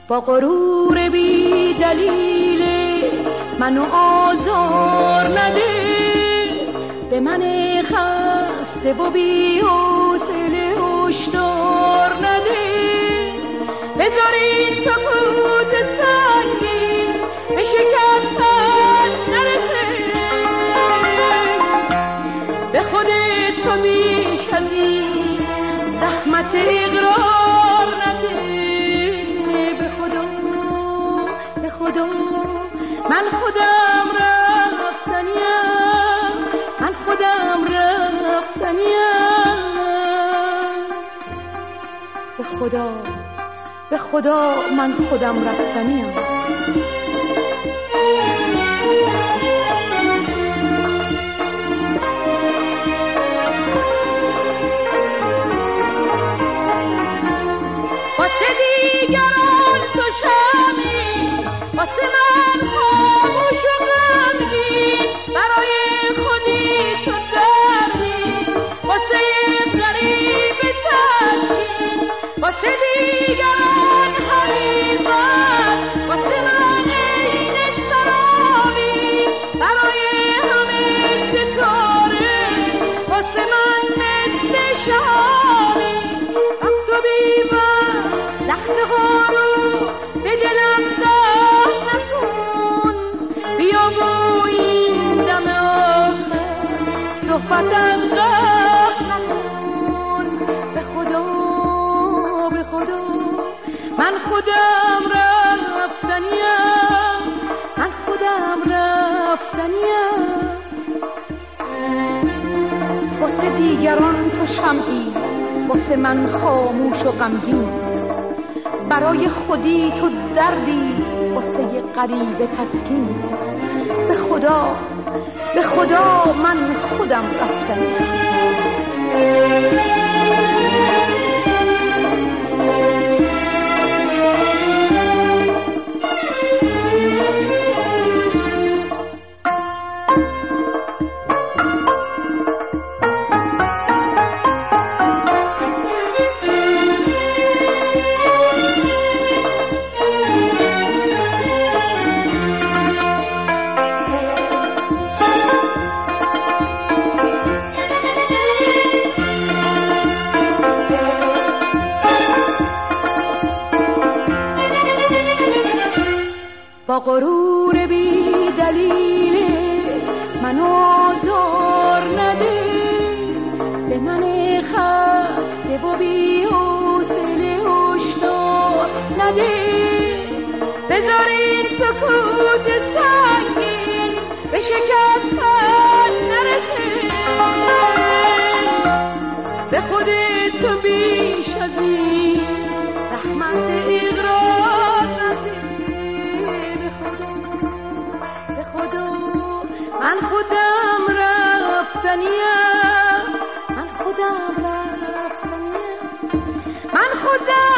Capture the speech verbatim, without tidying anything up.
با غرور بی دلیلت منو آزار نده، به من خسته و بی حوصله هشدار نده. بذارید سکوت سنگین به شکستن نرسه، به خودت تو بیش از این زحمت اقرار نده. به خدا به خدا من خودم رفتنیم، من خودم رفتنیم. به خدا به خدا من خودم رفتنیم. واسه دیگران تو شمی، واسه من خاموش و غمگین، برای خودی تو دردی، واسه غریب تسکین. واسه دیگران حقیقت، واسه من عین سرامی، برای همه ستاره، واسه من مثل شامی. وقت و بی‌وقت لحظه ها رو به دلم زهر نکن، بیا با این دم آخر صحبت از قهر نکن. به خدا به خدا من خودم رفتنیم، من خودم رفتنیم. واسه دیگران تو شمعی، واسه من خاموش و غمگین، برای خودی تو دردی، واسه یه غریب تسکین. به خدا به خدا من خودم رفتنیم. با غرور بی دلیلت منو آزار نده، به من خسته و بی حوصله هشدار نده. بذارید سکوت سنگین به شکستن نرسه، به خودت تو بیش از این زحمت اقرار نده. به خدا من خودم رفتنیم، من خودم رفتنیم، من خودم